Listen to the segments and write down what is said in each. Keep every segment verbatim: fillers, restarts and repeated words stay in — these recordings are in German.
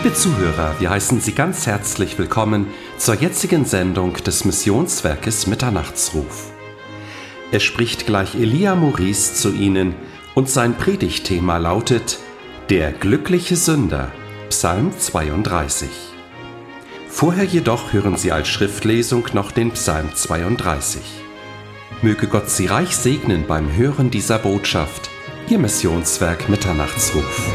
Liebe Zuhörer, wir heißen Sie ganz herzlich willkommen zur jetzigen Sendung des Missionswerkes Mitternachtsruf. Es spricht gleich Elia Maurice zu Ihnen und sein Predigtthema lautet Der glückliche Sünder, Psalm zweiunddreißig. Vorher jedoch hören Sie als Schriftlesung noch den Psalm zweiunddreißig. Möge Gott Sie reich segnen beim Hören dieser Botschaft, Ihr Missionswerk Mitternachtsruf.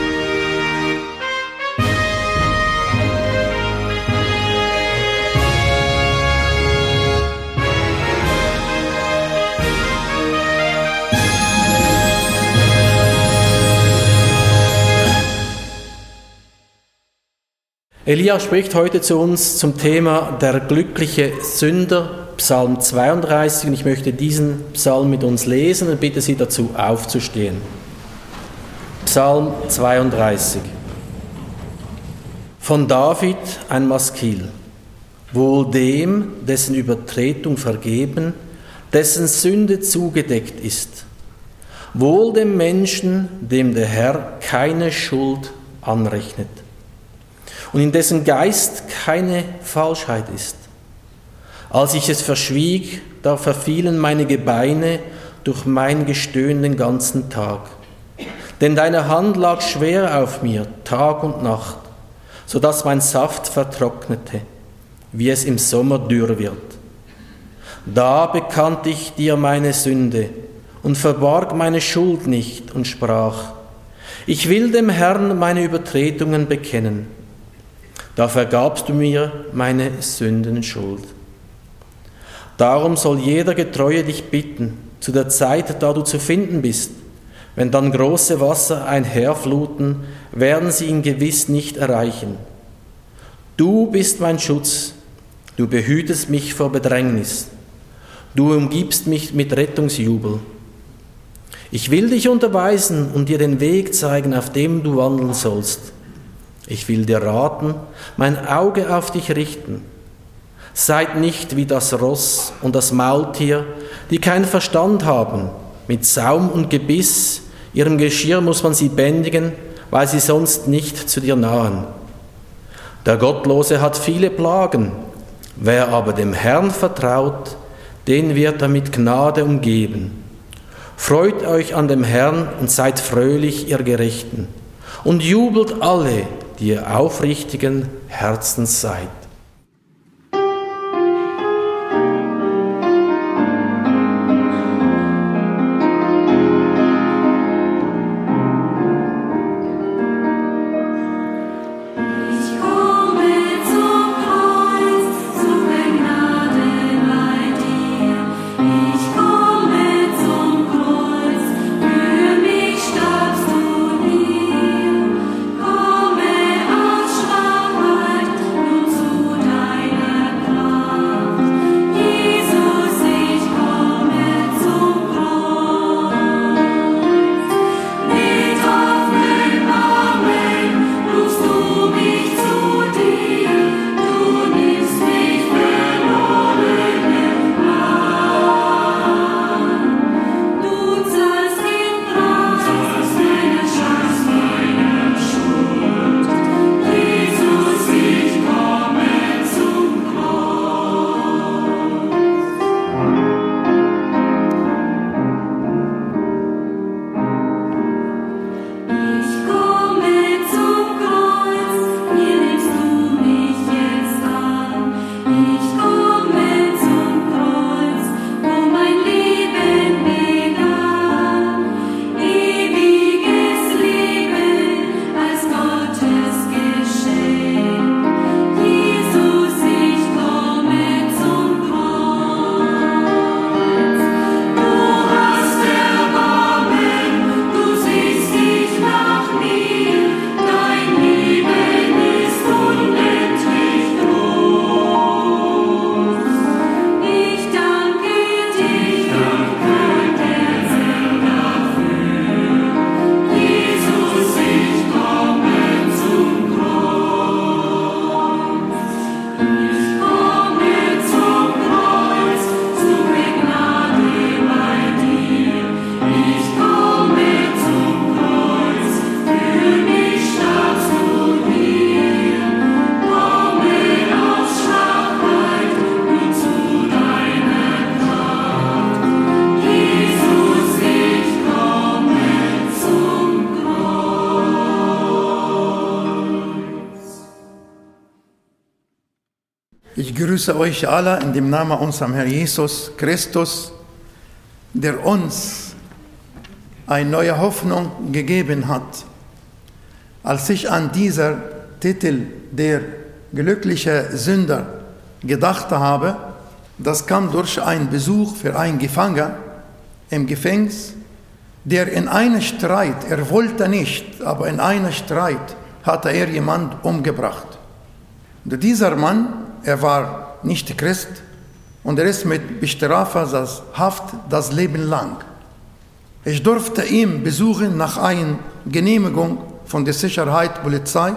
Elia spricht heute zu uns zum Thema der glückliche Sünder, Psalm zweiunddreißig, und ich möchte diesen Psalm mit uns lesen und bitte Sie dazu aufzustehen. Psalm zweiunddreißig. Von David ein Maskil. Wohl dem, dessen Übertretung vergeben, dessen Sünde zugedeckt ist. Wohl dem Menschen, dem der Herr keine Schuld anrechnet und in dessen Geist keine Falschheit ist. Als ich es verschwieg, da verfielen meine Gebeine durch mein Gestöhn den ganzen Tag. Denn deine Hand lag schwer auf mir, Tag und Nacht, so dass mein Saft vertrocknete, wie es im Sommer dürr wird. Da bekannte ich dir meine Sünde und verbarg meine Schuld nicht und sprach: Ich will dem Herrn meine Übertretungen bekennen. Da vergabst du mir meine Sündenschuld. Darum soll jeder Getreue dich bitten, zu der Zeit, da du zu finden bist. Wenn dann große Wasser einherfluten, werden sie ihn gewiss nicht erreichen. Du bist mein Schutz, du behütest mich vor Bedrängnis. Du umgibst mich mit Rettungsjubel. Ich will dich unterweisen und dir den Weg zeigen, auf dem du wandeln sollst. Ich will dir raten, mein Auge auf dich richten. Seid nicht wie das Ross und das Maultier, die keinen Verstand haben. Mit Saum und Gebiss, ihrem Geschirr muss man sie bändigen, weil sie sonst nicht zu dir nahen. Der Gottlose hat viele Plagen. Wer aber dem Herrn vertraut, den wird er mit Gnade umgeben. Freut euch an dem Herrn und seid fröhlich, ihr Gerechten. Und jubelt alle, die ihr aufrichtigen Herzens seid. Zu grüße euch alle in dem Namen unserem Herrn Jesus Christus, der uns eine neue Hoffnung gegeben hat. Als ich an dieser Titel der glückliche Sünder gedacht habe, das kam durch einen Besuch für einen Gefangenen im Gefängnis, der in einem Streit, er wollte nicht, aber in einem Streit hatte er jemanden umgebracht. Und dieser Mann, er war nicht Christ und er ist mit Bestrafungshaft das Leben lang. Ich durfte ihn besuchen nach einer Genehmigung von der Sicherheitspolizei,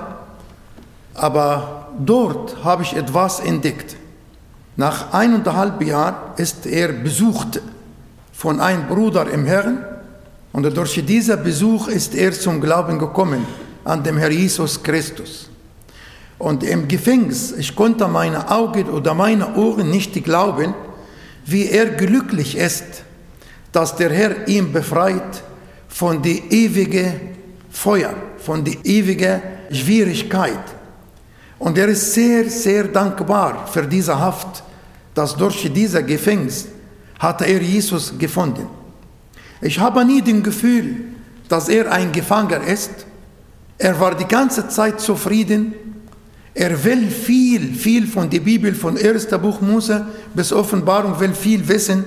aber dort habe ich etwas entdeckt. Nach eineinhalb Jahren ist er besucht von einem Bruder im Herrn und durch diesen Besuch ist er zum Glauben gekommen an den Herrn Jesus Christus. Und im Gefängnis, ich konnte meine Augen oder meine Ohren nicht glauben, wie er glücklich ist, dass der Herr ihn befreit von der ewigen Feuer, von der ewigen Schwierigkeit. Und er ist sehr, sehr dankbar für diese Haft, dass durch dieses Gefängnis hat er Jesus gefunden. Ich habe nie das Gefühl, dass er ein Gefangener ist. Er war die ganze Zeit zufrieden. Er will viel, viel von der Bibel, von ersten Buch Mose bis Offenbarung, will viel wissen.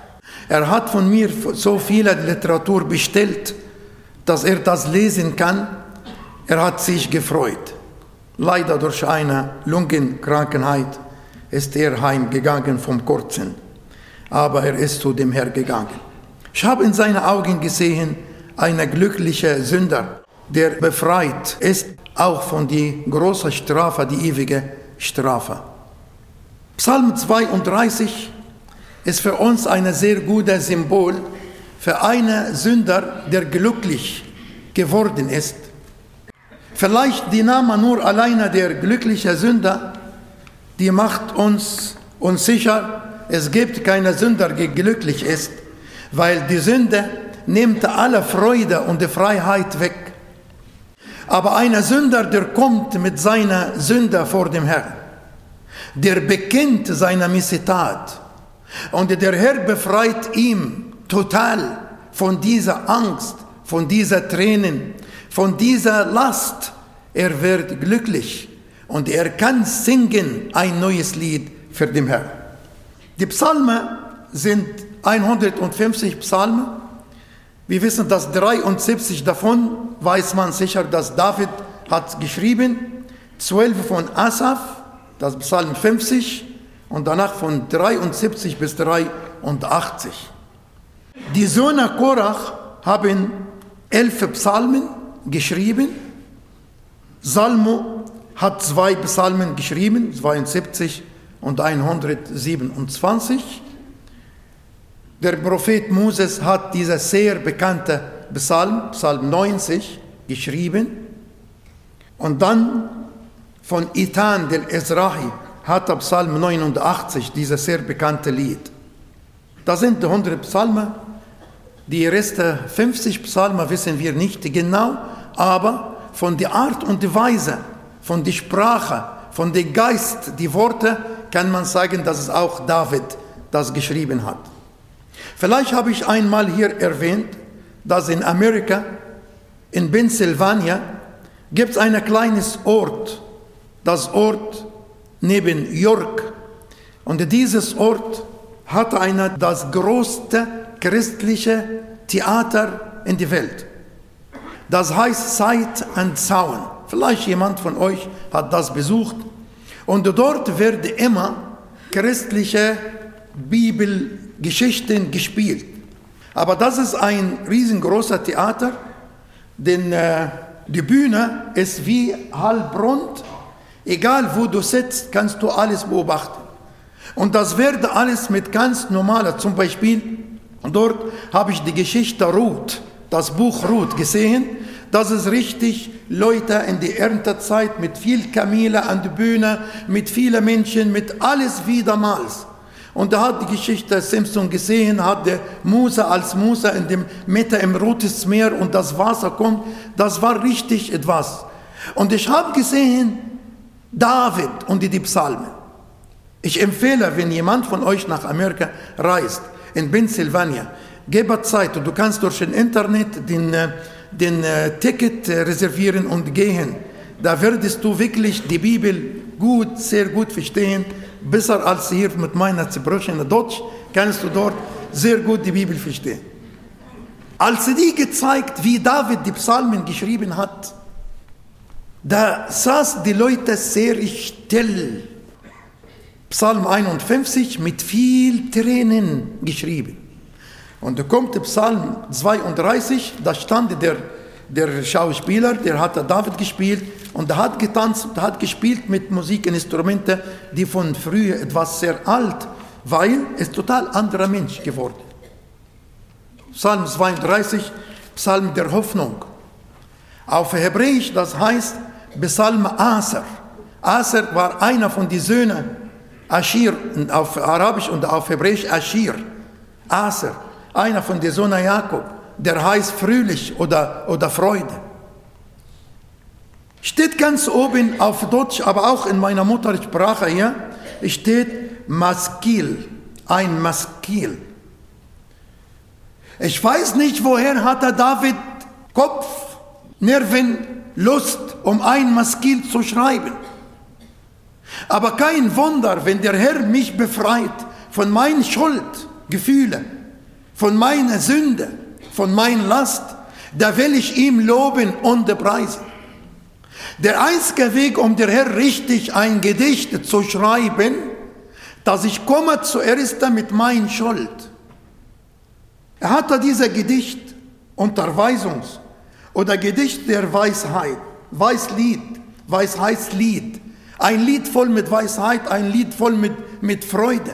Er hat von mir so viel Literatur bestellt, dass er das lesen kann. Er hat sich gefreut. Leider durch eine Lungenkrankheit ist er heimgegangen vom Kurzen. Aber er ist zu dem Herrn gegangen. Ich habe in seinen Augen gesehen, einen glücklichen Sünder, der befreit ist, auch von der großen Strafe, die ewige Strafe. Psalm zweiunddreißig ist für uns ein sehr gutes Symbol für einen Sünder, der glücklich geworden ist. Vielleicht die Name nur alleine der glückliche Sünder, die macht uns unsicher. Es gibt keinen Sünder, der glücklich ist, weil die Sünde nimmt alle Freude und die Freiheit weg. Aber ein Sünder, der kommt mit seiner Sünde vor dem Herrn, der bekennt seine Missetat und der Herr befreit ihn total von dieser Angst, von dieser Tränen, von dieser Last. Er wird glücklich und er kann singen ein neues Lied für den Herrn. Die Psalmen sind hundertfünfzig Psalmen. Wir wissen, dass dreiundsiebzig davon weiß man sicher, dass David hat geschrieben, zwölf von Asaf, das Psalm fünfzig und danach von dreiundsiebzig bis dreiundachtzig. Die Söhne Korach haben elf Psalmen geschrieben. Salomo hat zwei Psalmen geschrieben, zweiundsiebzig und hundertsiebenundzwanzig. Der Prophet Moses hat dieser sehr bekannte Psalm, Psalm neunzig, geschrieben. Und dann von Ethan der Ezrahi hat er Psalm neunundachtzig, dieses sehr bekannte Lied. Das sind hundert Psalmen. Die Reste fünfzig Psalmen wissen wir nicht genau, aber von der Art und der Weise, von der Sprache, von dem Geist, die Worte, kann man sagen, dass es auch David das geschrieben hat. Vielleicht habe ich einmal hier erwähnt, dass in Amerika, in Pennsylvania, gibt es ein kleines Ort, das Ort neben York. Und dieses Ort hat eine, das größte christliche Theater in der Welt. Das heißt Sight and Sound. Vielleicht jemand von euch hat das besucht. Und dort werden immer christliche Bibelgeschichten gespielt. Aber das ist ein riesengroßer Theater, denn äh, die Bühne ist wie halbrund. Egal wo du sitzt, kannst du alles beobachten. Und das wird alles mit ganz normaler, zum Beispiel, dort habe ich die Geschichte Ruth, das Buch Ruth gesehen. Das ist richtig, Leute in der Erntezeit mit viel Kamele an der Bühne, mit vielen Menschen, mit alles wie damals. Und da hat die Geschichte Simpson gesehen, hat der Mose als Mose in dem Mitte im Rotes Meer und das Wasser kommt. Das war richtig etwas. Und ich habe gesehen, David und die Psalmen. Ich empfehle, wenn jemand von euch nach Amerika reist, in Pennsylvania, gebt Zeit und du kannst durch das Internet den, den uh, Ticket reservieren und gehen. Da würdest du wirklich die Bibel gut, sehr gut verstehen. Besser als hier mit meiner zerbrochenen Deutsch kannst du dort sehr gut die Bibel verstehen. Als die gezeigt, wie David die Psalmen geschrieben hat, da saßen die Leute sehr still. Psalm einundfünfzig mit viel Tränen geschrieben. Und da kommt der Psalm zweiunddreißig, da stand der, der Schauspieler, der hat David gespielt und der hat getanzt, der hat gespielt mit Musikinstrumenten, die von früher etwas sehr alt, weil es total anderer Mensch geworden. Psalm zweiunddreißig, Psalm der Hoffnung. Auf Hebräisch, das heißt Psalm Aser. Aser war einer von den Söhnen Aschir, auf Arabisch und auf Hebräisch Aschir. Aser, einer von den Söhnen Jakob, der heißt fröhlich oder, oder Freude. Steht ganz oben auf Deutsch, aber auch in meiner Muttersprache hier, steht Maskil, ein Maskil. Ich weiß nicht, woher hat der David Kopf, Nerven, Lust, um ein Maskil zu schreiben. Aber kein Wunder, wenn der Herr mich befreit von meinen Schuldgefühlen, von meiner Sünde, von meiner Last, da will ich ihm loben und preisen. Der einzige Weg, um der Herr richtig ein Gedicht zu schreiben, dass ich komme zuerst mit meiner Schuld. Er hatte dieses Gedicht, Unterweisungs- oder Gedicht der Weisheit, Weislied, Weisheitslied. Ein Lied voll mit Weisheit, ein Lied voll mit, mit Freude.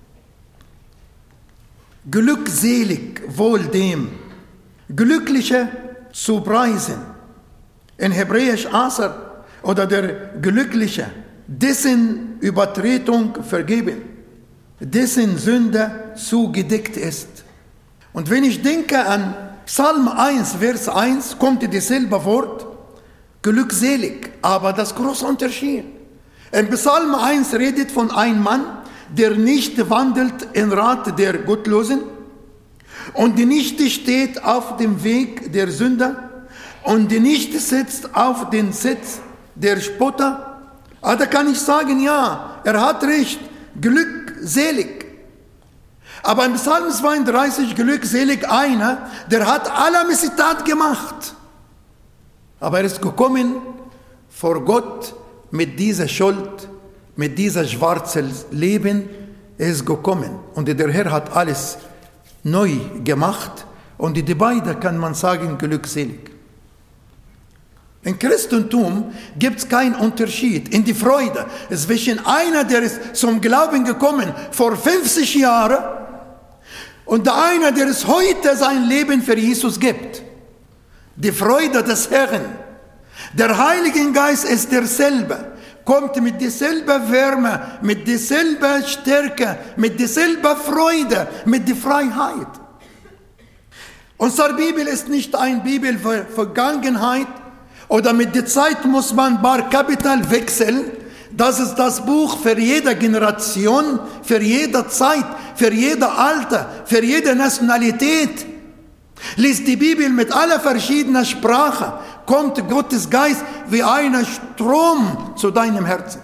Glückselig wohl dem, Glückliche zu preisen. In Hebräisch Aser oder der Glückliche, dessen Übertretung vergeben, dessen Sünde zugedeckt ist. Und wenn ich denke an Psalm eins, Vers eins, kommt dasselbe Wort, glückselig, aber das große Unterschied. In Psalm eins redet von einem Mann, der nicht wandelt im Rat der Gottlosen und nicht steht auf dem Weg der Sünder und nicht sitzt auf den Sitz der Spotter. Ah, da kann ich sagen, ja, er hat recht, glückselig. Aber im Psalm zweiunddreißig, glückselig einer, der hat alle Missetat gemacht. Aber er ist gekommen vor Gott mit dieser Schuld, mit dieser schwarzen Leben, er ist gekommen. Und der Herr hat alles neu gemacht. Und die beiden kann man sagen, glückselig. Im Christentum gibt es keinen Unterschied in die Freude zwischen einer, der ist zum Glauben gekommen vor fünfzig Jahren, und der eine, der es heute sein Leben für Jesus gibt. Die Freude des Herrn. Der Heilige Geist ist derselbe. Kommt mit derselben Wärme, mit derselben Stärke, mit derselben Freude, mit der Freiheit. Unsere Bibel ist nicht eine Bibel für Vergangenheit oder mit der Zeit muss man bar Kapital wechseln. Das ist das Buch für jede Generation, für jede Zeit, für jede Alter, für jede Nationalität. Lies die Bibel mit aller verschiedenen Sprachen, kommt Gottes Geist wie ein Strom zu deinem Herzen.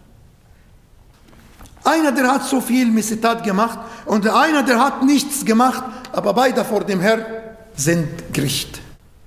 Einer, der hat so viel Missetat gemacht und einer, der hat nichts gemacht, aber beide vor dem Herrn sind Gericht.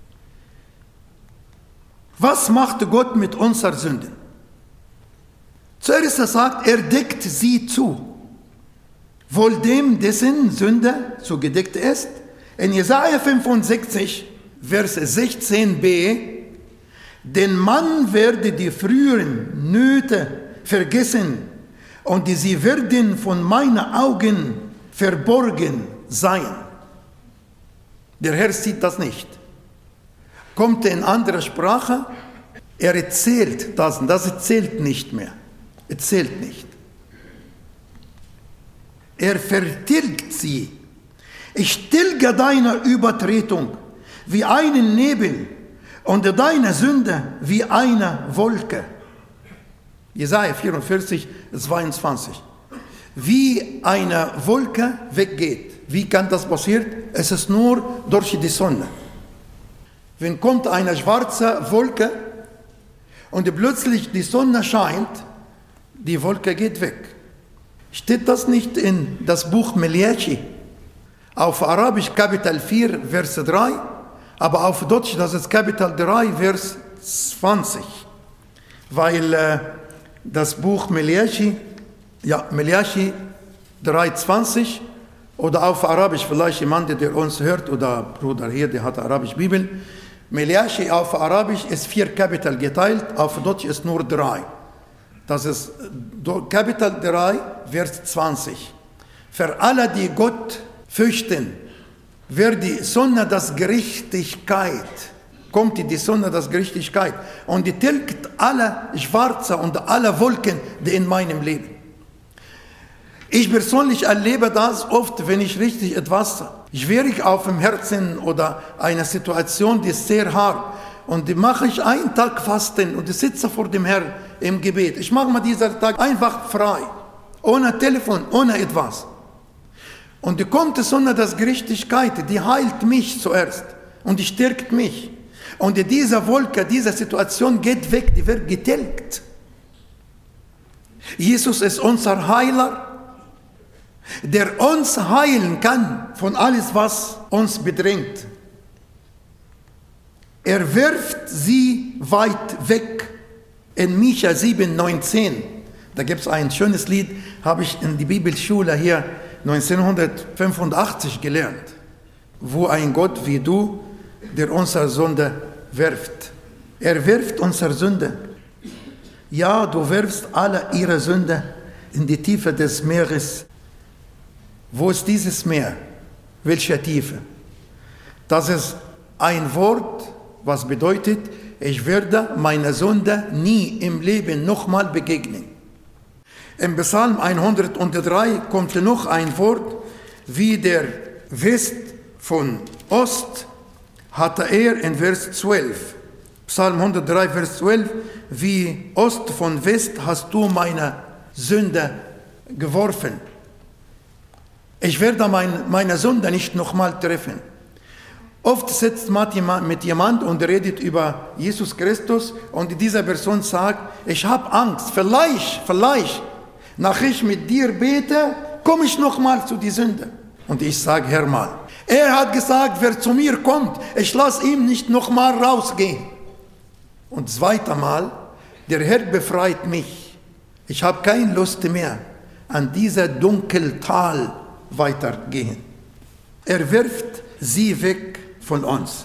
Was macht Gott mit unseren Sünden? Zuerst er sagt, er deckt sie zu. Wohl dem, dessen Sünde zugedeckt ist. In Jesaja fünfundsechzig, Vers sechzehn b, denn man werde die früheren Nöte vergessen und sie werden von meinen Augen verborgen sein. Der Herr sieht das nicht. Kommt in andere Sprache, er erzählt das und das erzählt nicht mehr. Erzählt nicht. Er vertilgt sie. Ich tilge deine Übertretung wie einen Nebel und deine Sünde wie eine Wolke. Jesaja vierundvierzig, zweiundzwanzig. wie eine Wolke weggeht. Wie kann das passieren? Es ist nur durch die Sonne. Wenn kommt eine schwarze Wolke und plötzlich die Sonne scheint, die Wolke geht weg. Steht das nicht in das Buch Meleachi? Auf Arabisch Kapitel vier, Vers drei, aber auf Deutsch das ist Kapitel drei, Vers zwanzig. Weil äh, das Buch Meleachi, ja, Meleachi drei zwanzig, oder auf Arabisch, vielleicht jemand, der uns hört, oder Bruder hier, der hat Arabisch Bibel. Meleachi auf Arabisch ist vier Kapitel geteilt, auf Deutsch ist nur drei. Das ist Kapitel drei, Vers zwanzig. Für alle, die Gott fürchten, wird die Sonne der Gerechtigkeit, kommt die Sonne der Gerechtigkeit und die tilgt alle Schwarze und alle Wolken, die in meinem Leben. Ich persönlich erlebe das oft, wenn ich richtig etwas schwierig auf dem Herzen oder eine Situation, die ist sehr hart. Und die mache ich einen Tag Fasten und ich sitze vor dem Herrn im Gebet. Ich mache mal diesen Tag einfach frei, ohne Telefon, ohne etwas. Und die kommt die Sonne der Gerechtigkeit, die heilt mich zuerst und die stärkt mich. Und diese Wolke, diese Situation geht weg, die wird getilgt. Jesus ist unser Heiler, der uns heilen kann von alles, was uns bedrängt. Er wirft sie weit weg. In Micha sieben, neunzehn, da gibt es ein schönes Lied, habe ich in die Bibelschule hier neunzehnhundertfünfundachtzig gelernt, wo ein Gott wie du, der unsere Sünde wirft. Er wirft unsere Sünde. Ja, du wirfst alle ihre Sünde in die Tiefe des Meeres. Wo ist dieses Meer? Welche Tiefe? Das ist ein Wort, was bedeutet, ich werde meiner Sünde nie im Leben nochmal begegnen. Im Psalm hundertdrei kommt noch ein Wort, wie der West von Ost hatte er in Vers zwölf. Psalm hundertdrei, Vers zwölf, wie Ost von West hast du meine Sünde geworfen. Ich werde mein, meine Sünde nicht nochmal treffen. Oft sitzt man mit jemand und redet über Jesus Christus und diese Person sagt, ich habe Angst, vielleicht, vielleicht, nach ich mit dir bete, komme ich nochmal zu die Sünde. Und ich sage, Herr mal, er hat gesagt, wer zu mir kommt, ich lasse ihn nicht nochmal rausgehen. Und zweiter Mal, der Herr befreit mich. Ich habe keine Lust mehr an dieser Dunkeltal weitergehen. Er wirft sie weg von uns.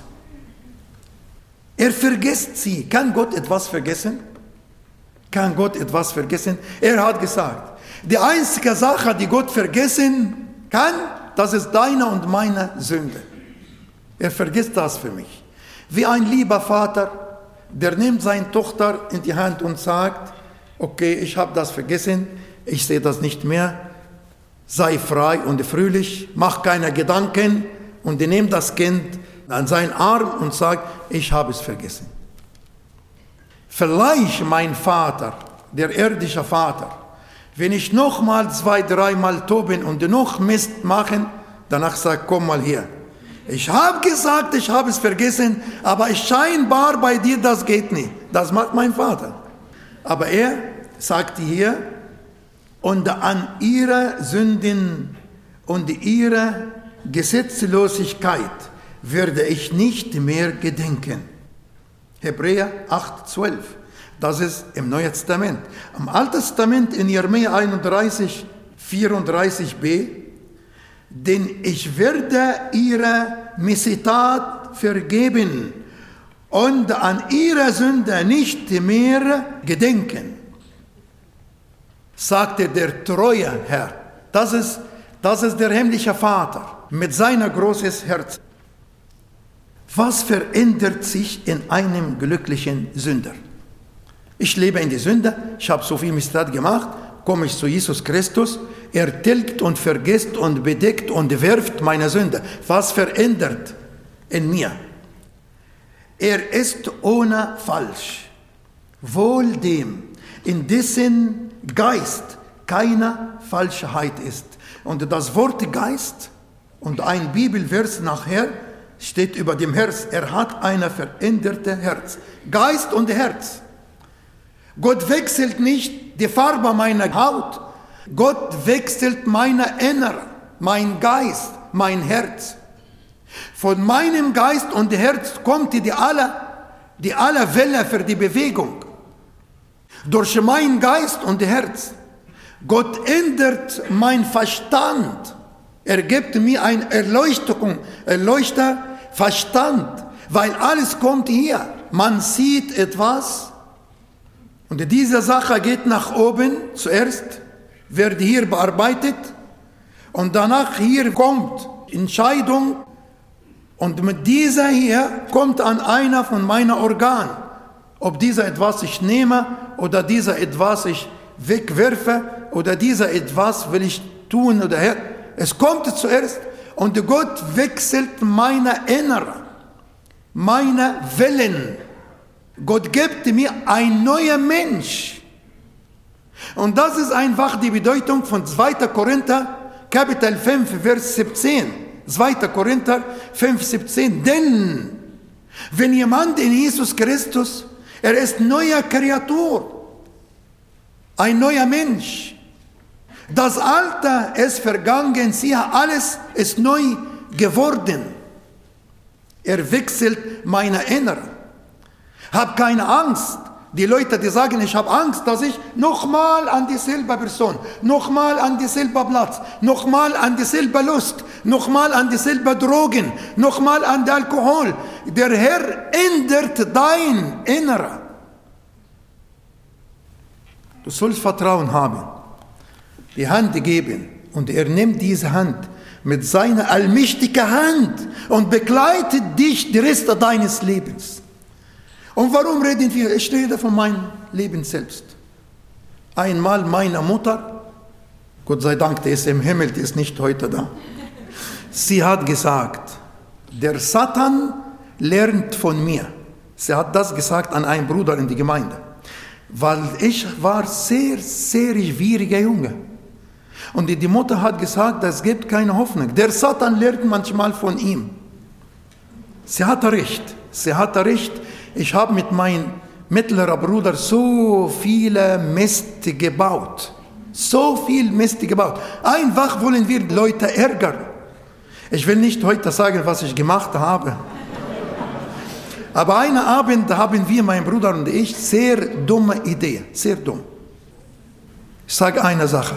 Er vergisst sie. Kann Gott etwas vergessen? Kann Gott etwas vergessen? Er hat gesagt, die einzige Sache, die Gott vergessen kann, das ist deine und meine Sünde. Er vergisst das für mich. Wie ein lieber Vater, der nimmt seine Tochter in die Hand und sagt, okay, ich habe das vergessen, ich sehe das nicht mehr, sei frei und fröhlich, mach keine Gedanken und nimmt das Kind an seinen Arm und sagt, ich habe es vergessen. Vielleicht mein Vater, der irdische Vater, wenn ich noch mal zwei, dreimal toben und noch Mist machen, danach sagt, komm mal hier. Ich habe gesagt, ich habe es vergessen, aber scheinbar bei dir, das geht nicht. Das macht mein Vater. Aber er sagt hier, und an ihre Sünden und ihre Gesetzlosigkeit werde ich nicht mehr gedenken. Hebräer acht, zwölf. Das ist im Neuen Testament. Im Alten Testament in Jeremia einunddreißig, vierunddreißig b, denn ich werde ihre Missetat vergeben und an ihre Sünde nicht mehr gedenken, sagte der treue Herr. Das ist, das ist der himmlische Vater mit seinem großen Herz. Was verändert sich in einem glücklichen Sünder? Ich lebe in der Sünde, ich habe so viel Missetat gemacht, komme ich zu Jesus Christus, er tilgt und vergisst und bedeckt und wirft meine Sünde. Was verändert in mir? Er ist ohne Falsch, wohl dem, in dessen Geist keine Falschheit ist. Und das Wort Geist und ein Bibelvers nachher steht über dem Herz. Er hat ein verändertes Herz. Geist und Herz. Gott wechselt nicht die Farbe meiner Haut. Gott wechselt meine Innere, mein Geist, mein Herz. Von meinem Geist und Herz kommt die alle, die alle Welle für die Bewegung. Durch mein Geist und Herz. Gott ändert mein Verstand. Er gibt mir eine Erleuchtung, Erleuchter Verstand, weil alles kommt hier. Man sieht etwas und diese Sache geht nach oben. Zuerst wird hier bearbeitet und danach hier kommt Entscheidung und mit dieser hier kommt an einer von meinen Organen, ob dieser etwas ich nehme oder dieser etwas ich wegwerfe oder dieser etwas will ich tun oder her. Es kommt zuerst und Gott wechselt meine Innere, meine Willen. Gott gibt mir ein neuer Mensch. Und das ist einfach die Bedeutung von zweiter Korinther, Kapitel fünf, Vers siebzehn. zweiter Korinther fünf, siebzehn. Denn wenn jemand in Jesus Christus, er ist neuer Kreatur, ein neuer Mensch. Das Alte ist vergangen, siehe, alles ist neu geworden. Er wechselt meine Innere. Hab keine Angst. Die Leute, die sagen, ich habe Angst, dass ich nochmal an dieselbe Person, nochmal an dieselbe Platz, nochmal an dieselbe Lust, nochmal an dieselbe Drogen, nochmal an den Alkohol. Der Herr ändert dein Innere. Du sollst Vertrauen haben, die Hand geben und er nimmt diese Hand mit seiner allmächtigen Hand und begleitet dich den Rest deines Lebens. Und warum reden wir? Ich rede von meinem Leben selbst. Einmal meine Mutter, Gott sei Dank, die ist im Himmel, die ist nicht heute da. Sie hat gesagt, der Satan lernt von mir. Sie hat das gesagt an einen Bruder in die Gemeinde. Weil ich war sehr, sehr schwieriger Junge. Und die Mutter hat gesagt, es gibt keine Hoffnung. Der Satan lernt manchmal von ihm. Sie hatte recht. Sie hatte recht. Ich habe mit meinem mittleren Bruder so viele Mist gebaut. So viel Mist gebaut. Einfach wollen wir Leute ärgern. Ich will nicht heute sagen, was ich gemacht habe. Aber einen Abend haben wir, mein Bruder und ich, sehr dumme Idee. Sehr dumm. Ich sage eine Sache.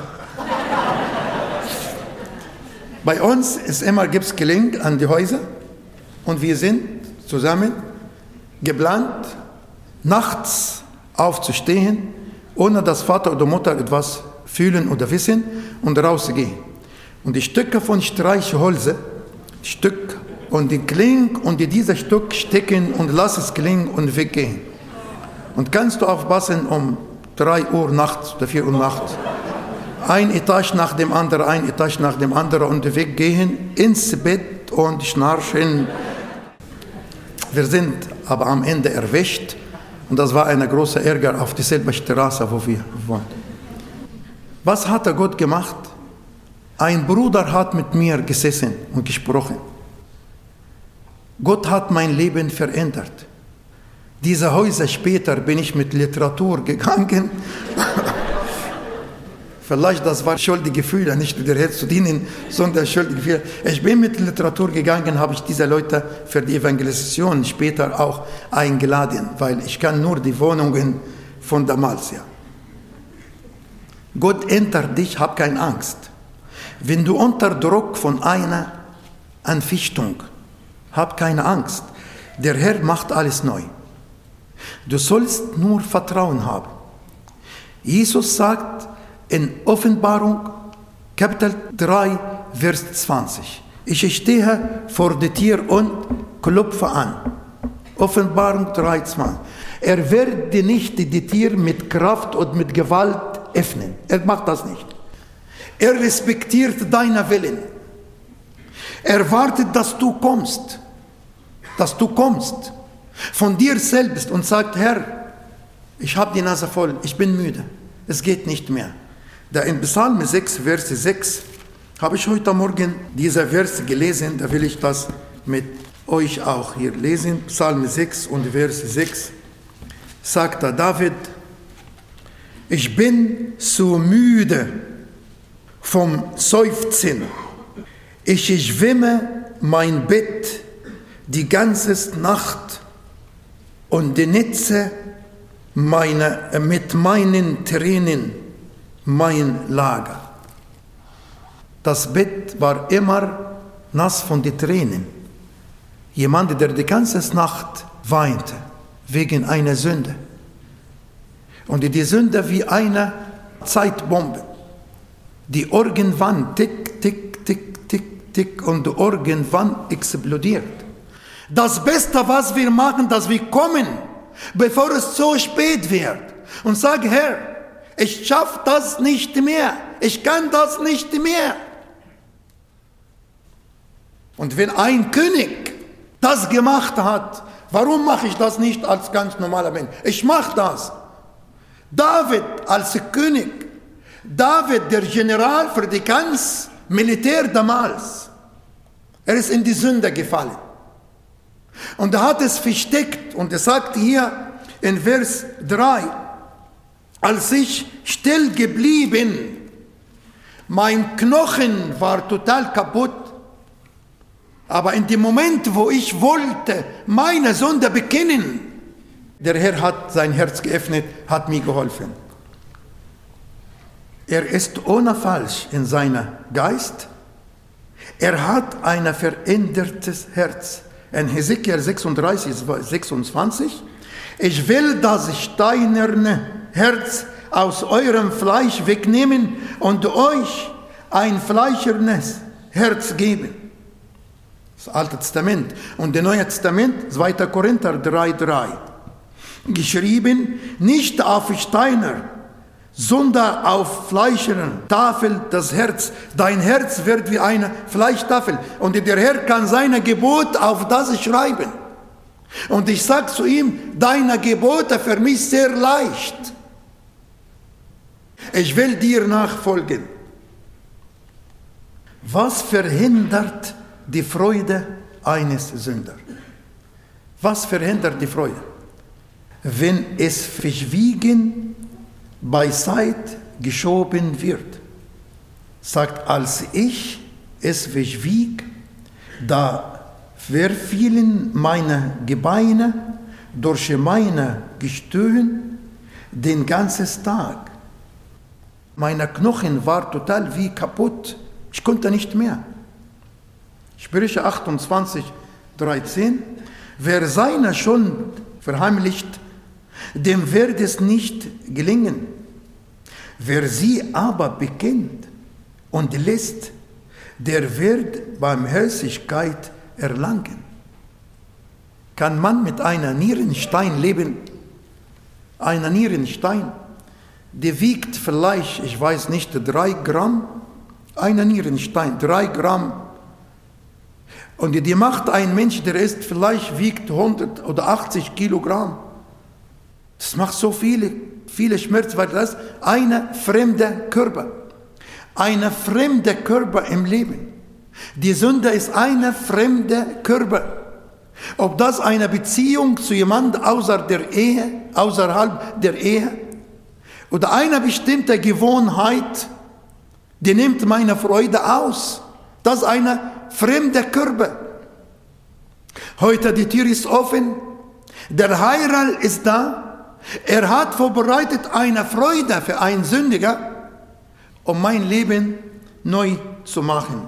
Bei uns ist immer, gibt es Gelände an die Häuser und wir sind zusammen geplant, nachts aufzustehen, ohne dass Vater oder Mutter etwas fühlen oder wissen und rauszugehen. Und die Stücke von Streichholze, Stück und die Kling und die dieser Stück stecken und lass es klingen und weggehen. Und kannst du aufpassen um drei Uhr nachts oder vier Uhr nachts. Ein Etage nach dem anderen, ein Etage nach dem anderen und weggehen ins Bett und schnarchen. Wir sind aber am Ende erwischt und das war ein großer Ärger auf dieselbe Straße, wo wir wohnen. Was hat Gott gemacht? Ein Bruder hat mit mir gesessen und gesprochen. Gott hat mein Leben verändert. Diese Häuser später bin ich mit Literatur gegangen. Vielleicht das war schuldige Gefühle, nicht der Herr zu dienen, sondern schuldige Gefühle. Ich bin mit Literatur gegangen, habe ich diese Leute für die Evangelisation später auch eingeladen, weil ich kann nur die Wohnungen von damals, ja. Gott ändert dich, hab keine Angst. Wenn du unter Druck von einer Anfechtung, hab keine Angst. Der Herr macht alles neu. Du sollst nur Vertrauen haben. Jesus sagt in Offenbarung, Kapitel drei, Vers zwanzig. Ich stehe vor der Tür und klopfe an. Offenbarung drei, zwanzig. Er wird nicht die Tür mit Kraft und mit Gewalt öffnen. Er macht das nicht. Er respektiert deinen Willen. Er wartet, dass du kommst. Dass du kommst. Von dir selbst und sagt, Herr, ich habe die Nase voll, ich bin müde. Es geht nicht mehr. Da in Psalm sechs, Vers sechs, habe ich heute Morgen dieser Vers gelesen, da will ich das mit euch auch hier lesen. Psalm sechs und Vers sechs, sagt da David: Ich bin so müde vom Seufzen, ich schwimme mein Bett die ganze Nacht und netze meine, mit meinen Tränen mein Lager. Das Bett war immer nass von den Tränen. Jemand, der die ganze Nacht weinte wegen einer Sünde. Und die Sünde wie eine Zeitbombe, die irgendwann tick, tick, tick, tick, tick und irgendwann explodiert. Das Beste, was wir machen, dass wir kommen, bevor es so spät wird und sagen: Herr, ich schaffe das nicht mehr, ich kann das nicht mehr. Und wenn ein König das gemacht hat, warum mache ich das nicht als ganz normaler Mensch? Ich mache das. David als König, David der General für die ganze Militär damals, er ist in die Sünde gefallen. Und er hat es versteckt und er sagt hier in Vers drei, als ich still geblieben, mein Knochen war total kaputt, aber in dem Moment, wo ich wollte meine Sünde bekennen, der Herr hat sein Herz geöffnet, hat mir geholfen. Er ist ohne falsch in seinem Geist. Er hat ein verändertes Herz. In Hesekiel sechsunddreißig, sechsundzwanzig, ich will das steinerne Herz aus eurem Fleisch wegnehmen und euch ein fleischernes Herz geben. Das Alte Testament. Und das Neue Testament, zweiter Korinther drei, drei. Geschrieben, nicht auf Steiner, sondern auf fleischeren Tafel das Herz. Dein Herz wird wie eine Fleischtafel. Und der Herr kann seine Gebote auf das schreiben. Und ich sage zu ihm, deine Gebote für mich sehr leicht. Ich will dir nachfolgen. Was verhindert die Freude eines Sünders? Was verhindert die Freude? Wenn es verschwiegen beiseite geschoben wird. Sagt, als ich es verschwieg, da verfielen meine Gebeine durch meine Gestöhn den ganzen Tag. Meine Knochen waren total wie kaputt. Ich konnte nicht mehr. Sprüche achtundzwanzig, dreizehn. Wer seine Schuld verheimlicht, dem wird es nicht gelingen. Wer sie aber bekennt und lässt, der wird Barmherzigkeit erlangen. Kann man mit einer Nierenstein leben? Einer Nierenstein, der wiegt vielleicht, ich weiß nicht, drei Gramm. Einer Nierenstein, drei Gramm. Und die macht ein Mensch, der ist vielleicht wiegt hundert oder achtzig Kilogramm. Das macht so viele, viele Schmerzen, weil das eine fremde Körper, eine fremde Körper im Leben. Die Sünde ist eine fremde Körper. Ob das eine Beziehung zu jemandem außer der Ehe, außerhalb der Ehe, oder eine bestimmte Gewohnheit, die nimmt meine Freude aus. Das ist eine fremde Körper. Heute die Tür ist offen, der Heiland ist da. Er hat vorbereitet eine Freude für einen Sündiger, um mein Leben neu zu machen.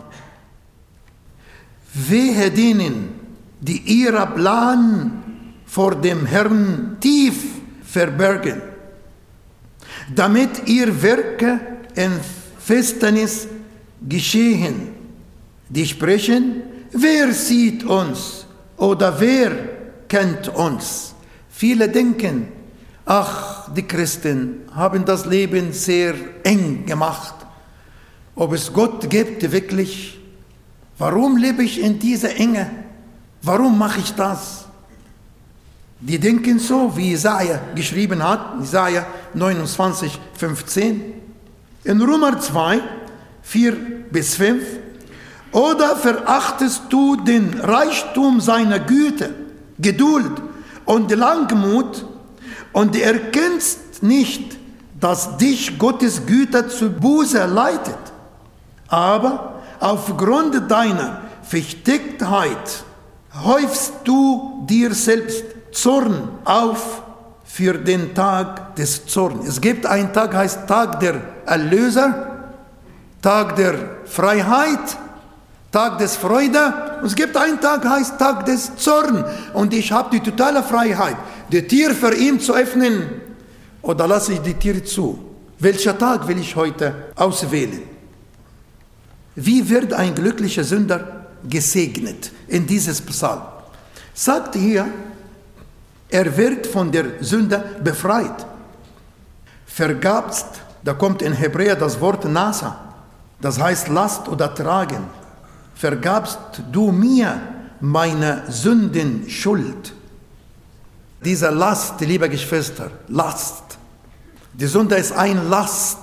Wehe denen, die ihre Plan vor dem Herrn tief verbergen, damit ihr Werke in Finsternis geschehen. Die sprechen, wer sieht uns oder wer kennt uns? Viele denken, ach, die Christen haben das Leben sehr eng gemacht. Ob es Gott gibt wirklich? Warum lebe ich in dieser Enge? Warum mache ich das? Die denken so, wie Jesaja geschrieben hat, Jesaja neunundzwanzig, fünfzehn. In Römer zwei, vier bis fünf. Oder verachtest du den Reichtum seiner Güte, Geduld und Langmut und erkennst nicht, dass dich Gottes Güte zu Buße leitet, aber aufgrund deiner Verstecktheit häufst du dir selbst Zorn auf für den Tag des Zorns. Es gibt einen Tag, heißt Tag der Erlöser, Tag der Freiheit, Tag des Freude. Und es gibt einen Tag, heißt Tag des Zorns. Und ich habe die totale Freiheit, die Tür für ihn zu öffnen, oder lasse ich die Tür zu. Welcher Tag will ich heute auswählen? Wie wird ein glücklicher Sünder gesegnet in dieses Psalm? Sagt hier, er wird von der Sünde befreit. Vergabst, da kommt in Hebräer das Wort Nasa, das heißt Last oder Tragen. Vergabst du mir meine Sündenschuld. Diese Last, liebe Geschwister, Last. Die Sünde ist ein Last.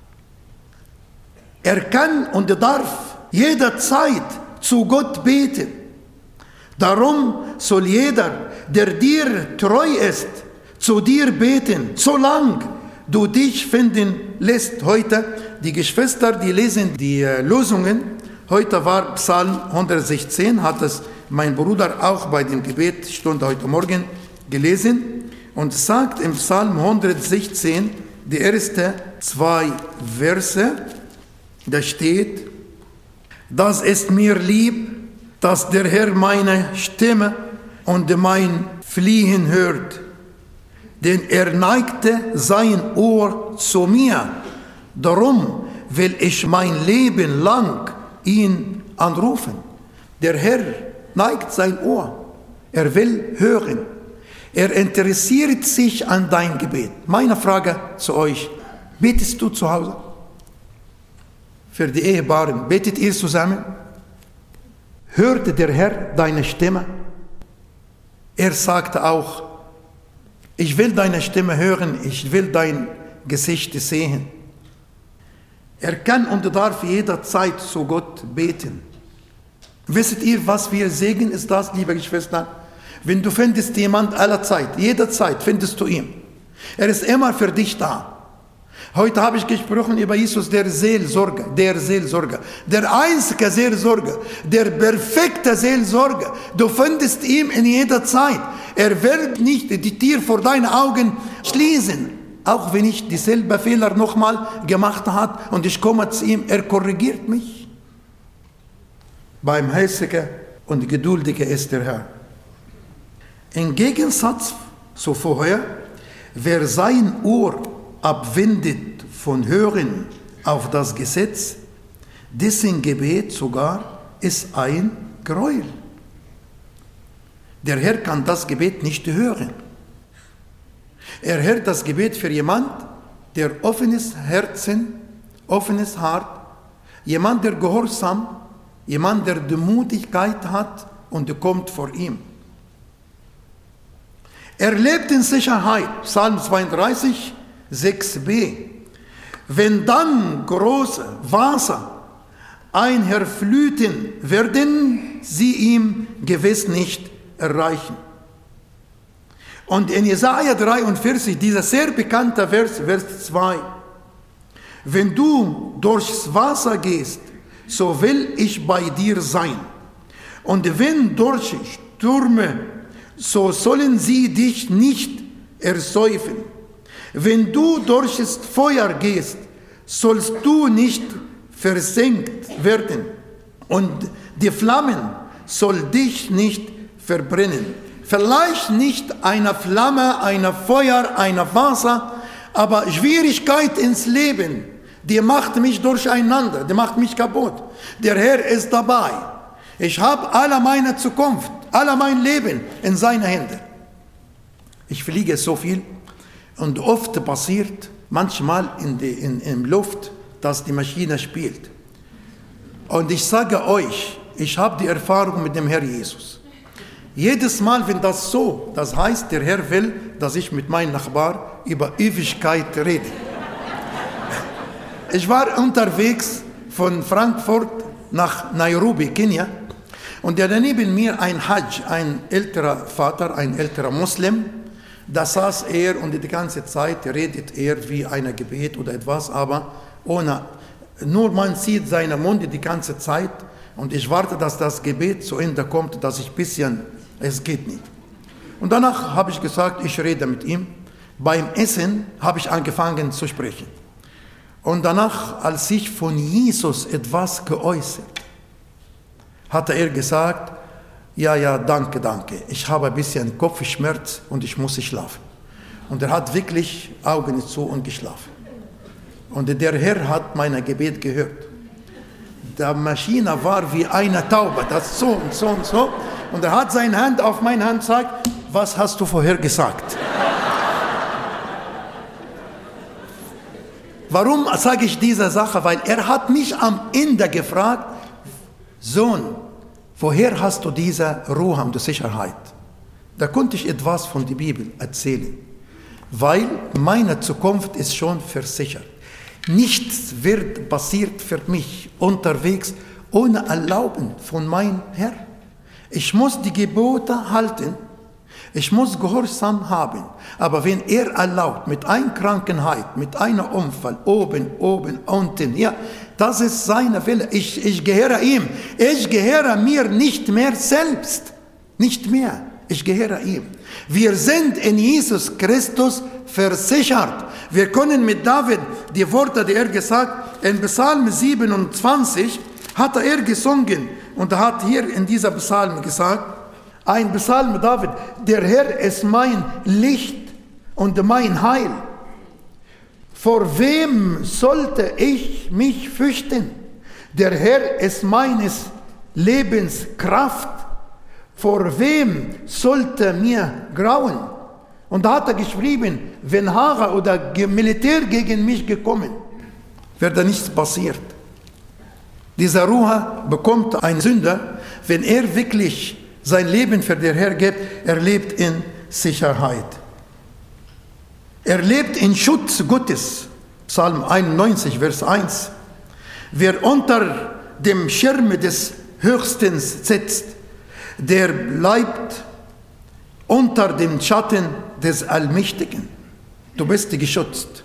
Er kann und darf jederzeit zu Gott beten. Darum soll jeder, der dir treu ist, zu dir beten, solange du dich finden lässt. Heute, die Geschwister, die lesen die Lösungen. Heute war Psalm hundertsechzehn, hat es mein Bruder auch bei dem Gebetsstunde heute Morgen gelesen und sagt im Psalm hundertsechzehn, die ersten zwei Verse, da steht, das ist mir lieb, dass der Herr meine Stimme und mein Fliehen hört, denn er neigte sein Ohr zu mir, darum will ich mein Leben lang ihn anrufen. Der Herr neigt sein Ohr. Er will hören. Er interessiert sich an dein Gebet. Meine Frage zu euch, betest du zu Hause? Für die Ehepaaren, betet ihr zusammen? Hörte der Herr deine Stimme? Er sagte auch, ich will deine Stimme hören, ich will dein Gesicht sehen. Er kann und darf jederzeit zu Gott beten. Wisst ihr, was wir Segen ist das, liebe Geschwister? Wenn du findest jemand allerzeit, jederzeit findest du ihn. Er ist immer für dich da. Heute habe ich gesprochen über Jesus, der Seelsorger, der Seelsorger, der einzige Seelsorger, der perfekte Seelsorger. Du findest ihn in jeder Zeit. Er wird nicht die Tür vor deinen Augen schließen. Auch wenn ich dieselbe Fehler nochmal gemacht habe und ich komme zu ihm, er korrigiert mich. Barmherziger und geduldiger ist der Herr. Im Gegensatz zu vorher, wer sein Ohr abwendet von Hören auf das Gesetz, dessen Gebet sogar ist ein Gräuel. Der Herr kann das Gebet nicht hören. Er hört das Gebet für jemand, der offenes Herzen, offenes Hart, jemand, der Gehorsam, jemand, der die Mutigkeit hat und kommt vor ihm. Er lebt in Sicherheit, Psalm zweiunddreißig, sechs b. Wenn dann große Wasser einherfluten, werden sie ihm gewiss nicht erreichen. Und in Jesaja dreiundvierzig, dieser sehr bekannte Vers, Vers zwei, wenn du durchs Wasser gehst, so will ich bei dir sein. Und wenn durch Stürme, so sollen sie dich nicht ersäufen. Wenn du durchs Feuer gehst, sollst du nicht versenkt werden. Und die Flammen soll dich nicht verbrennen. Vielleicht nicht eine Flamme, ein Feuer, ein Wasser, aber Schwierigkeit ins Leben, die macht mich durcheinander, die macht mich kaputt. Der Herr ist dabei. Ich habe alle meine Zukunft, alle mein Leben in seine Hände. Ich fliege so viel und oft passiert manchmal in die in, in Luft, dass die Maschine spielt. Und ich sage euch, ich habe die Erfahrung mit dem Herr Jesus. Jedes Mal, wenn das so, das heißt, der Herr will, dass ich mit meinem Nachbar über Ewigkeit rede. ich war unterwegs von Frankfurt nach Nairobi, Kenia. Und der neben mir ein Hajj, ein älterer Vater, ein älterer Muslim. Da saß er und die ganze Zeit redet er wie ein Gebet oder etwas, aber ohne, nur man sieht seine Munde die ganze Zeit. Und ich warte, dass das Gebet zu Ende kommt, dass ich ein bisschen, es geht nicht. Und danach habe ich gesagt, ich rede mit ihm. Beim Essen habe ich angefangen zu sprechen. Und danach, als ich von Jesus etwas geäußert, hatte er gesagt, ja, ja, danke, danke. Ich habe ein bisschen Kopfschmerz und ich muss schlafen. Und er hat wirklich Augen zu und geschlafen. Und der Herr hat mein Gebet gehört. Die Maschine war wie eine Taube, das so und so und so. Und er hat seine Hand auf meine Hand gesagt, was hast du vorher gesagt? Warum sage ich diese Sache? Weil er hat mich am Ende gefragt, Sohn, woher hast du diese Ruhe und Sicherheit? Da konnte ich etwas von der Bibel erzählen, weil meine Zukunft ist schon versichert. Nichts wird passiert für mich unterwegs ohne Erlauben von meinem Herrn. Ich muss die Gebote halten, ich muss Gehorsam haben, aber wenn er erlaubt, mit einer Krankheit, mit einem Unfall, oben, oben, unten, ja, das ist seine Wille. Ich, ich gehöre ihm. Ich gehöre mir nicht mehr selbst. Nicht mehr. Ich gehöre ihm. Wir sind in Jesus Christus versichert. Wir können mit David die Worte, die er gesagt, in Psalm siebenundzwanzig hat er gesungen und er hat hier in dieser Psalm gesagt, ein Psalm David, der Herr ist mein Licht und mein Heil. Vor wem sollte ich mich fürchten? Der Herr ist meines Lebens Kraft. Vor wem sollte mir grauen? Und da hat er geschrieben, wenn Hager oder Militär gegen mich gekommen, wäre nichts passiert. Dieser Ruhe bekommt ein Sünder, wenn er wirklich sein Leben für den Herrn gibt, er lebt in Sicherheit. Er lebt in Schutz Gottes. Psalm einundneunzig, Vers eins. Wer unter dem Schirm des Höchsten sitzt, der bleibt unter dem Schatten des Allmächtigen. Du bist geschützt.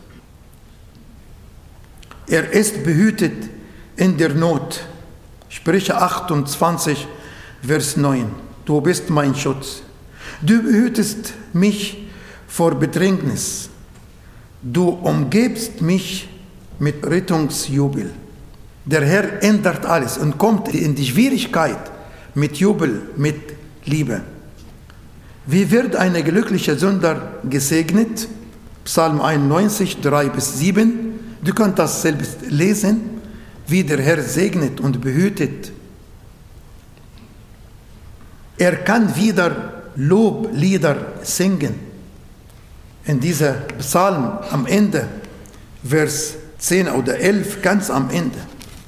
Er ist behütet in der Not. Sprüche achtundzwanzig, Vers neun. Du bist mein Schutz. Du behütest mich vor Bedrängnis. Du umgebst mich mit Rettungsjubel. Der Herr ändert alles und kommt in die Schwierigkeit mit Jubel, mit Liebe. Wie wird ein glücklicher Sünder gesegnet? Psalm einundneunzig, drei bis sieben. Du kannst das selbst lesen, wie der Herr segnet und behütet. Er kann wieder Loblieder singen. In dieser Psalm am Ende, Vers zehn oder elf, ganz am Ende.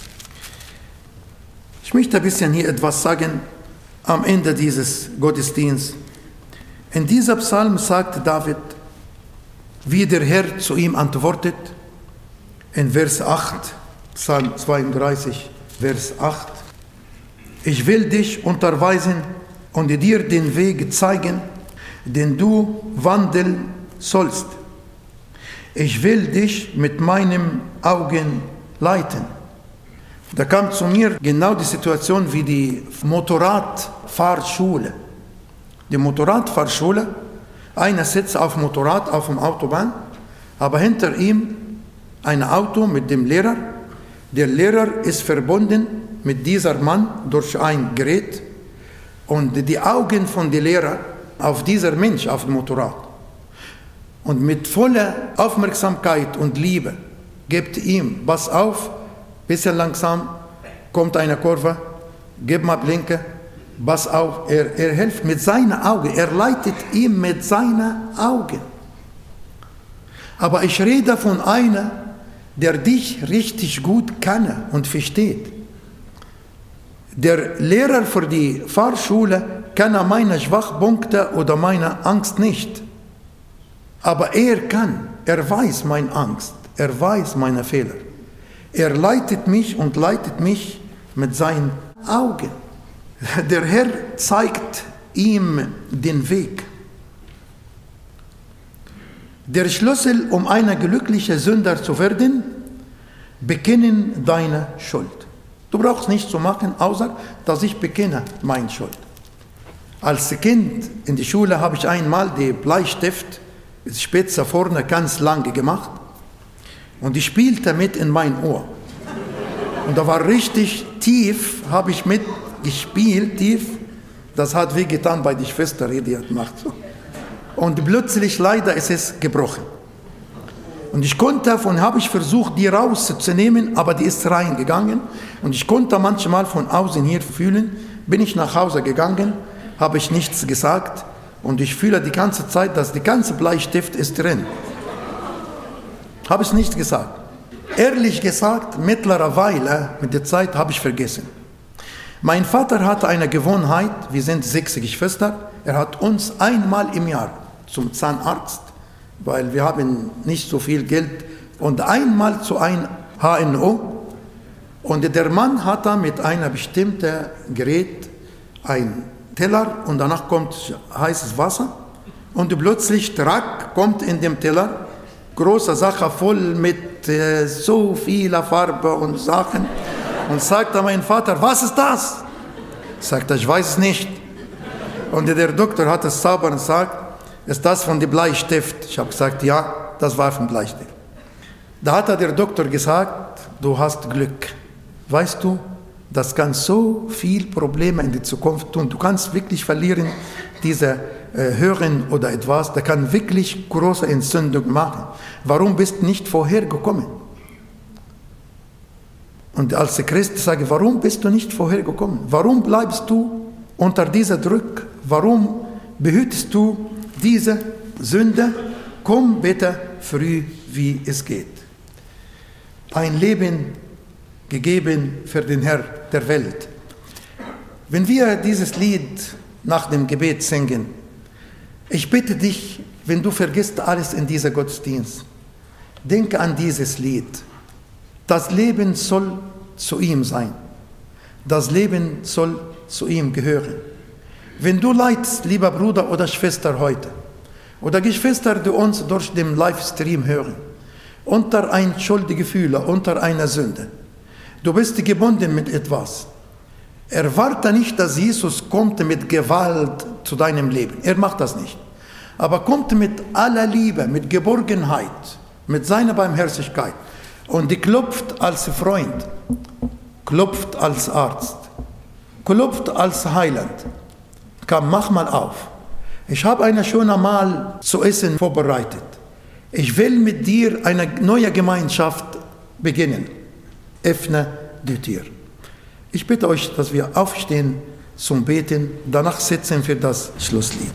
Ich möchte ein bisschen hier etwas sagen am Ende dieses Gottesdienstes. In dieser Psalm sagt David, wie der Herr zu ihm antwortet, in Vers acht, Psalm zweiunddreißig, Vers acht. Ich will dich unterweisen und dir den Weg zeigen, den du wandeln sollst. Ich will dich mit meinen Augen leiten. Da kam zu mir genau die Situation wie die Motorradfahrschule. Die Motorradfahrschule, einer sitzt auf dem Motorrad auf dem Autobahn, aber hinter ihm ein Auto mit dem Lehrer. Der Lehrer ist verbunden mit diesem Mann durch ein Gerät und die Augen von dem Lehrer auf dieser Mensch auf dem Motorrad. Und mit voller Aufmerksamkeit und Liebe gibt ihm, pass auf, bisschen langsam, kommt eine Kurve, gib mal Blinke, pass auf, er, er hilft mit seinen Augen, er leitet ihm mit seinen Augen. Aber ich rede von einer, der dich richtig gut kann und versteht. Der Lehrer für die Fahrschule kann meine Schwachpunkte oder meine Angst nicht. Aber er kann, er weiß meine Angst, er weiß meine Fehler. Er leitet mich und leitet mich mit seinen Augen. Der Herr zeigt ihm den Weg. Der Schlüssel, um ein glücklicher Sünder zu werden, bekennen deine Schuld. Du brauchst nichts zu machen, außer dass ich bekenne meine Schuld. Als Kind in der Schule habe ich einmal den Bleistift, die Spitze vorne ganz lange gemacht und ich spielte mit in mein Ohr. Und da war richtig tief, habe ich mitgespielt, tief. Das hat wehgetan bei der Schwester, die hat gemacht. Und plötzlich leider ist es gebrochen. Und ich konnte davon, habe ich versucht, die rauszunehmen, aber die ist reingegangen. Und ich konnte manchmal von außen hier fühlen, bin ich nach Hause gegangen, habe ich nichts gesagt. Und ich fühle die ganze Zeit, dass der ganze Bleistift ist drin. Habe ich nicht gesagt. Ehrlich gesagt, mittlerweile, mit der Zeit, habe ich vergessen. Mein Vater hatte eine Gewohnheit, wir sind sechs Geschwister, er hat uns einmal im Jahr zum Zahnarzt, weil wir haben nicht so viel Geld, und einmal zu einem H N O. Und der Mann hat da mit einem bestimmten Gerät einen Teller und danach kommt heißes Wasser und plötzlich Track kommt in dem Teller, große Sache voll mit äh, so vieler Farbe und Sachen. Und sagte mein Vater, was ist das? Sagte, ich weiß es nicht. Und der Doktor hat es sauber und gesagt, ist das von dem Bleistift? Ich habe gesagt, ja, das war von Bleistift. Da hat der Doktor gesagt, du hast Glück. Weißt du, das kann so viel Probleme in der Zukunft tun. Du kannst wirklich verlieren, diese äh, Hören oder etwas, der kann wirklich große Entzündung machen. Warum bist du nicht vorher gekommen? Und als Christ sage ich, warum bist du nicht vorher gekommen? Warum bleibst du unter dieser Druck? Warum behütest du diese Sünde? Komm bitte früh, wie es geht. Ein Leben gegeben für den Herr der Welt. Wenn wir dieses Lied nach dem Gebet singen, ich bitte dich, wenn du vergisst alles in dieser Gottesdienst, denke an dieses Lied. Das Leben soll zu ihm sein. Das Leben soll zu ihm gehören. Wenn du leidest, lieber Bruder oder Schwester heute, oder Geschwister, die uns durch den Livestream hören, unter ein Schuldgefühl, unter einer Sünde, du bist gebunden mit etwas. Erwarte nicht, dass Jesus kommt mit Gewalt zu deinem Leben. Er macht das nicht. Aber kommt mit aller Liebe, mit Geborgenheit, mit seiner Barmherzigkeit. Und die klopft als Freund, klopft als Arzt, klopft als Heiland. Komm, mach mal auf. Ich habe eine schöne Mahl zu essen vorbereitet. Ich will mit dir eine neue Gemeinschaft beginnen. Öffne die Tür. Ich bitte euch, dass wir aufstehen zum Beten. Danach sitzen wir das Schlusslied.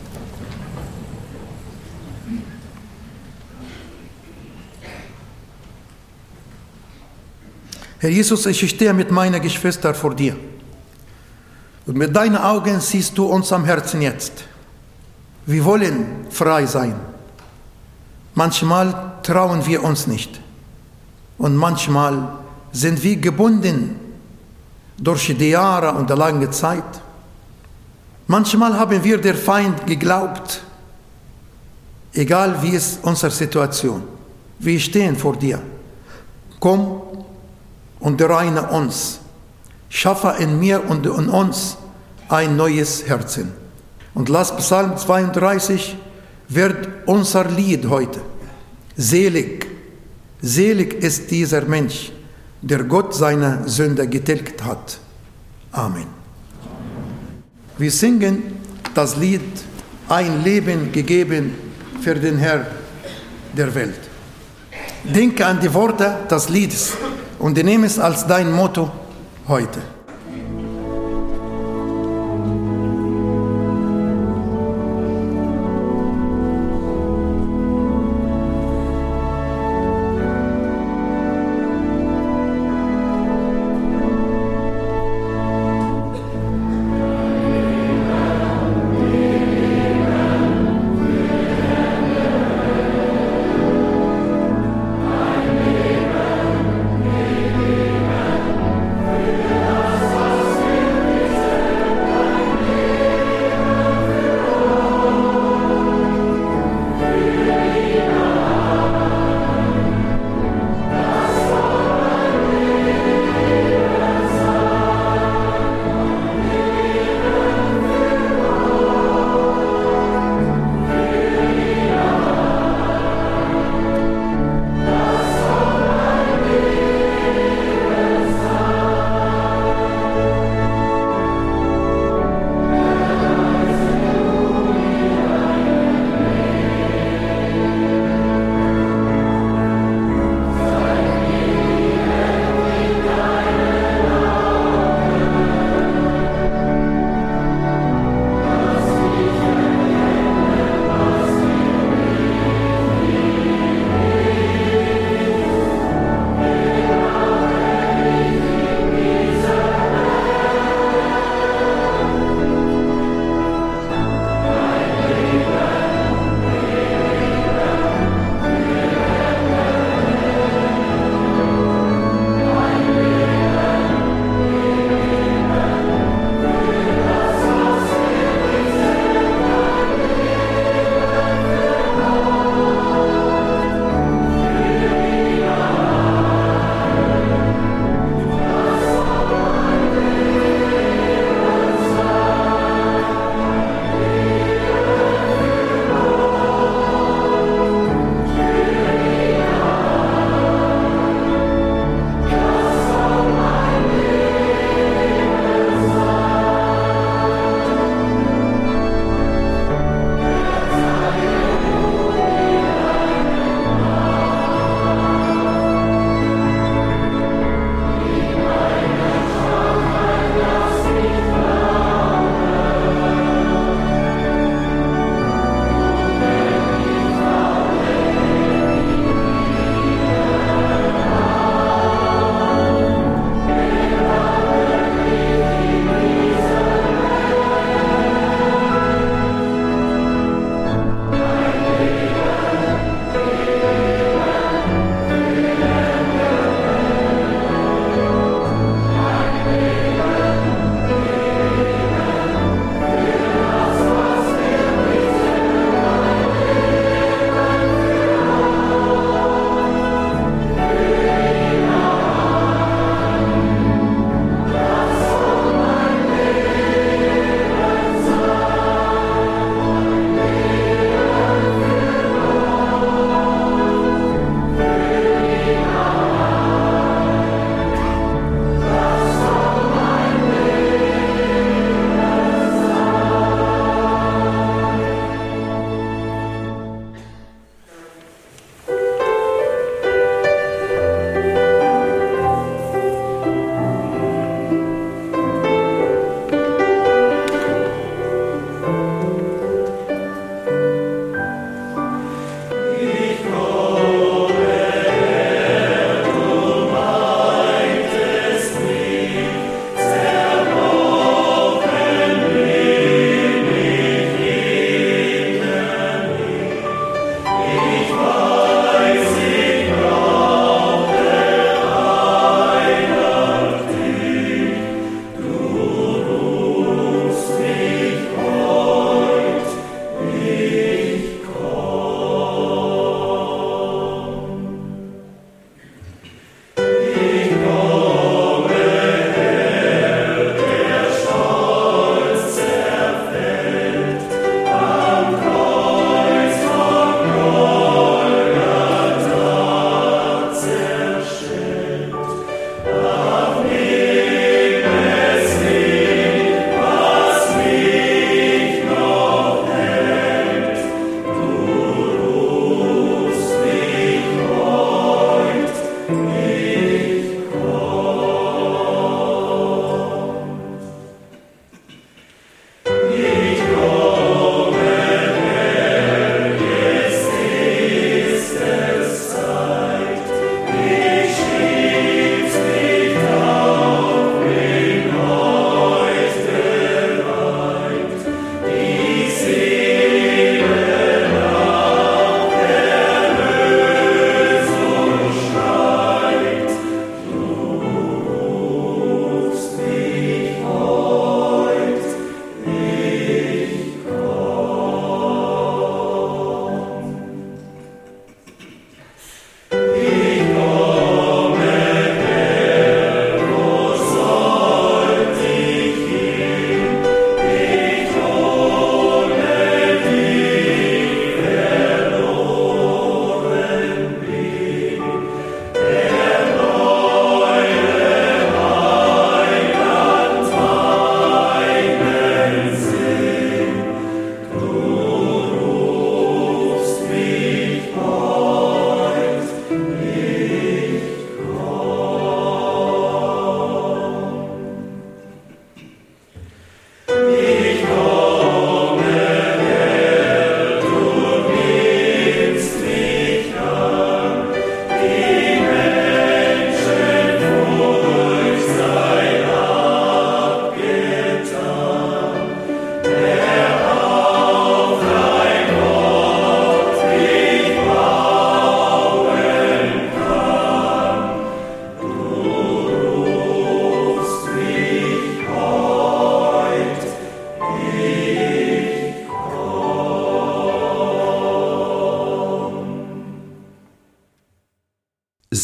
Herr Jesus, ich stehe mit meiner Geschwister vor dir. Und mit deinen Augen siehst du uns am Herzen jetzt. Wir wollen frei sein. Manchmal trauen wir uns nicht. Und manchmal sind wir gebunden durch die Jahre und die lange Zeit. Manchmal haben wir der Feind geglaubt, egal wie ist unsere Situation. Wir stehen vor dir. Komm und reine uns. Schaffe in mir und in uns ein neues Herzen. Und lass Psalm zweiunddreißig wird unser Lied heute. Selig, selig ist dieser Mensch, der Gott seine Sünde getilgt hat. Amen. Wir singen das Lied Ein Leben gegeben für den Herr der Welt. Denke an die Worte des Liedes und nehme es als dein Motto heute. Ein Leben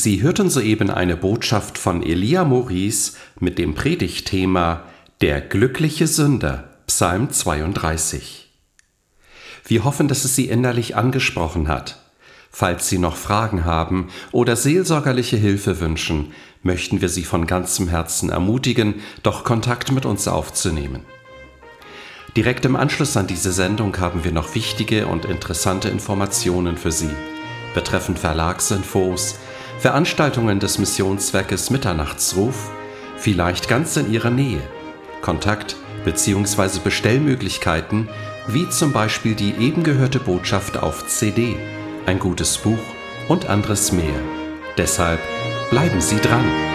Sie hörten soeben eine Botschaft von Elia Maurice mit dem Predigtthema Der glückliche Sünder, Psalm zweiunddreißig. Wir hoffen, dass es Sie innerlich angesprochen hat. Falls Sie noch Fragen haben oder seelsorgerliche Hilfe wünschen, möchten wir Sie von ganzem Herzen ermutigen, doch Kontakt mit uns aufzunehmen. Direkt im Anschluss an diese Sendung haben wir noch wichtige und interessante Informationen für Sie betreffend Verlagsinfos, Veranstaltungen des Missionswerkes Mitternachtsruf, vielleicht ganz in Ihrer Nähe, Kontakt- bzw. Bestellmöglichkeiten, wie zum Beispiel die eben gehörte Botschaft auf C D, ein gutes Buch und anderes mehr. Deshalb bleiben Sie dran!